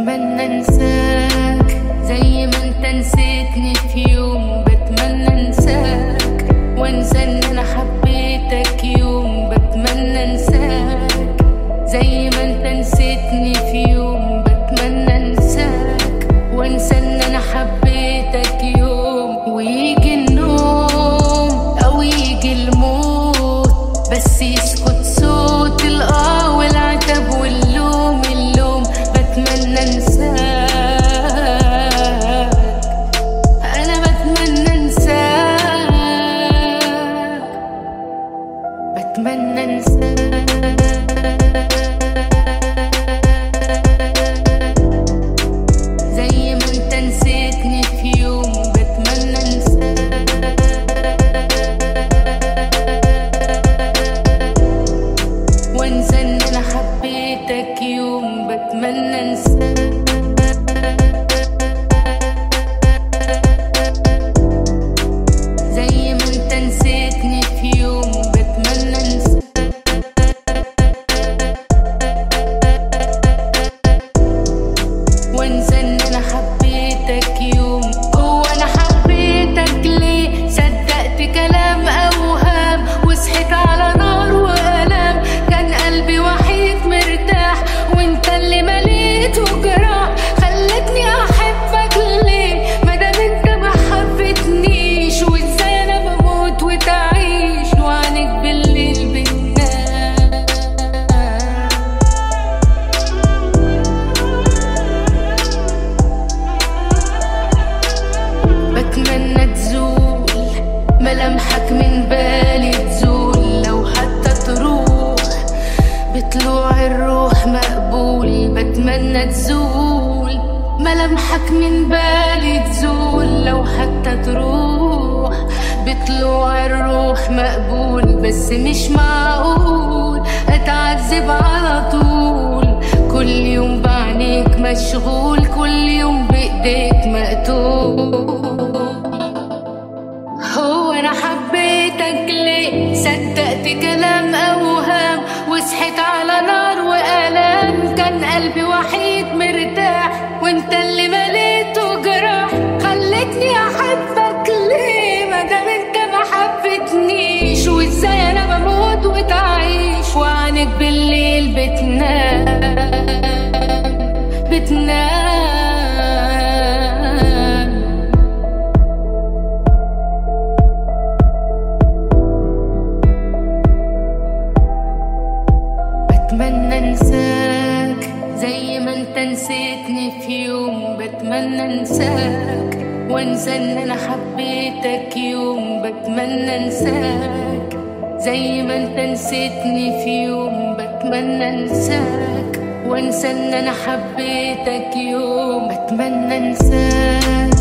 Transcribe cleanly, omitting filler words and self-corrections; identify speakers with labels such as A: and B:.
A: بتمنى انساك زي ما انت نسيتني في يوم. بتمنى انساك وانسى ان انا حبيتك يوم. بتمنى انساك زي ما انت نسيتني في يوم. بتمنى انساك وانسى ان انا حبيتك يوم. ويجي النوم او يجي الموت بس يسكت صوت الاه والعتب واللوم اللوم. بتمنى انساك، انا بتمنى انساك، بتمنى انساك زي ما انت نسيتني في يوم. بتمنى انساك وانسى ان انا حبيتك يوم. بتمنى انساك زي ما انت نسيتني في يوم. بتمنى انساك وانسى ان انا حبيتك يوم. هو انا حبيتك ليه؟ صدقت كلام اوهام وصحيت على نار والام. كان قلبي وحيد مرتاح وانت اللي مليته جراح. خلتني احبك ليه مادام انت ما حبتنيش؟ وازاي انا بموت وتعيش وعنك بالليل بتنام. بتمنى تزول ملامحك من بالي، تزول لو حتى تروح بطلوع الروح مقبول. بتمنى تزول ملامحك من بالي، تزول لو حتى تروح بطلوع الروح مقبول. بس مش معقول اتعذب على طول، كل يوم بعينيك مشغول، كل يوم بايديك مقتول. هو انا حبيتك ليه؟ صدقت كلام اوهام وصحيت على نار والام. كان قلبي وحيد مرتاح وانت اللي مليته جراح. خلتني احبك ليه مادام انت ما حبتنيش؟ وازاي انا بموت وتعيش وعنك بالليل بتنام بتنام. بتمنى انساك زي ما انت نسيتني في يوم. بتمنى انساك وانسى ان انا حبيتك يوم. بتمنى انساك زي ما انت نسيتني في يوم. بتمنى انساك وانسى ان انا حبيتك يوم. بتمنى انساك.